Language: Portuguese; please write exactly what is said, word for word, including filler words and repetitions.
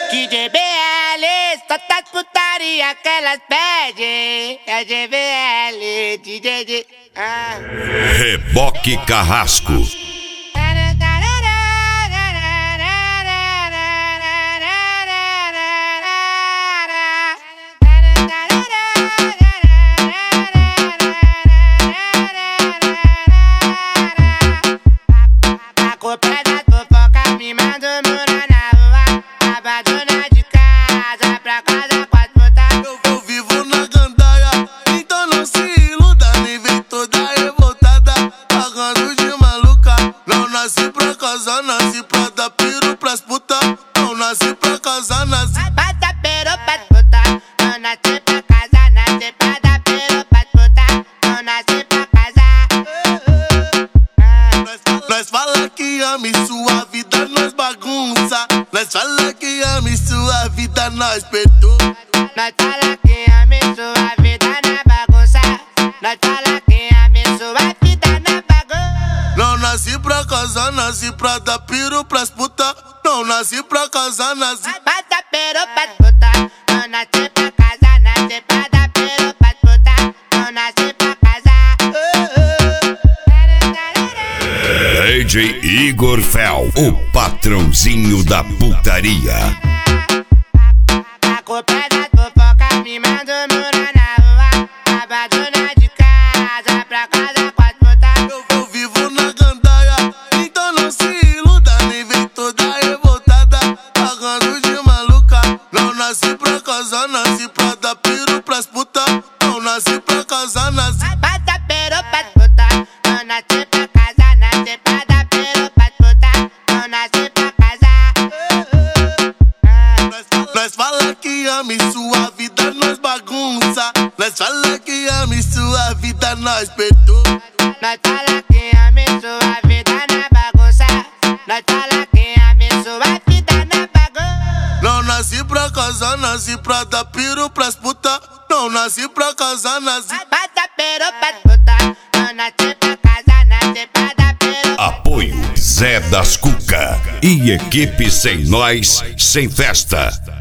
D J B L, só tá putaria que elas pedem. É D B L, D J D. Ah. Reboque Carrasco. A culpa é da fofoca, me mandou morar na rua. Tava dona de casa, pra casa quatro putas. Eu, eu vivo na gandaia, então não se iluda. Nem vem toda revoltada, pagando de maluca. Não nasci pra casar, nasci pra dar piro pras putas. Não nasci pra casar, nasci Bata pero pras putas. Não nasci pra casar, nasci pra dar pero pras putas. Não nasci pra casar. Nós, nós fala que ama e sua vida nós bagunça. Nós fala que ama e sua vida nós perturba. Nós fala que ama e sua vida na bagunça. Nós fala que ama e sua vida na bagunça. Não nasci pra casar, nasci pra dar piro pras putas. Não nasci pra casar, nasci Bata pero pras putas. Não nasci pra casar, nasci pra dar pero pras putas. Não nasci pra casar. D J Igor Fel, o patrãozinho da putaria. A culpa é da fofoca, me mandou morar na rua. Tava dona de casa, pra casa quatro putas. Eu, eu vivo na gandaia, então não se iluda. Nem vem toda revoltada, pagando de maluca. Não nasci pra casar, nasci pra dar piro pras putas. Não nasci pra casar, nasci Bata pero pras putas. Não nasci pra casar, nasci pra dar pero pras putas. Não nasci pra casar. Nós, nós fala que ama e sua vida nós bagunça. Nós fala que ama e sua vida nós perturba. Nós fala que ama e sua vida na bagunça. Nós fala que ama e sua vida na bagunça. Não nasci pra casar, nasci pra dar piro pras putas. Não nasci pra casar, nasci Bata pero pras putas. Não nasci pra casar, nasci pra dar pero. Apoio Zé das Cuca e equipe Sem Nós, Sem Festa.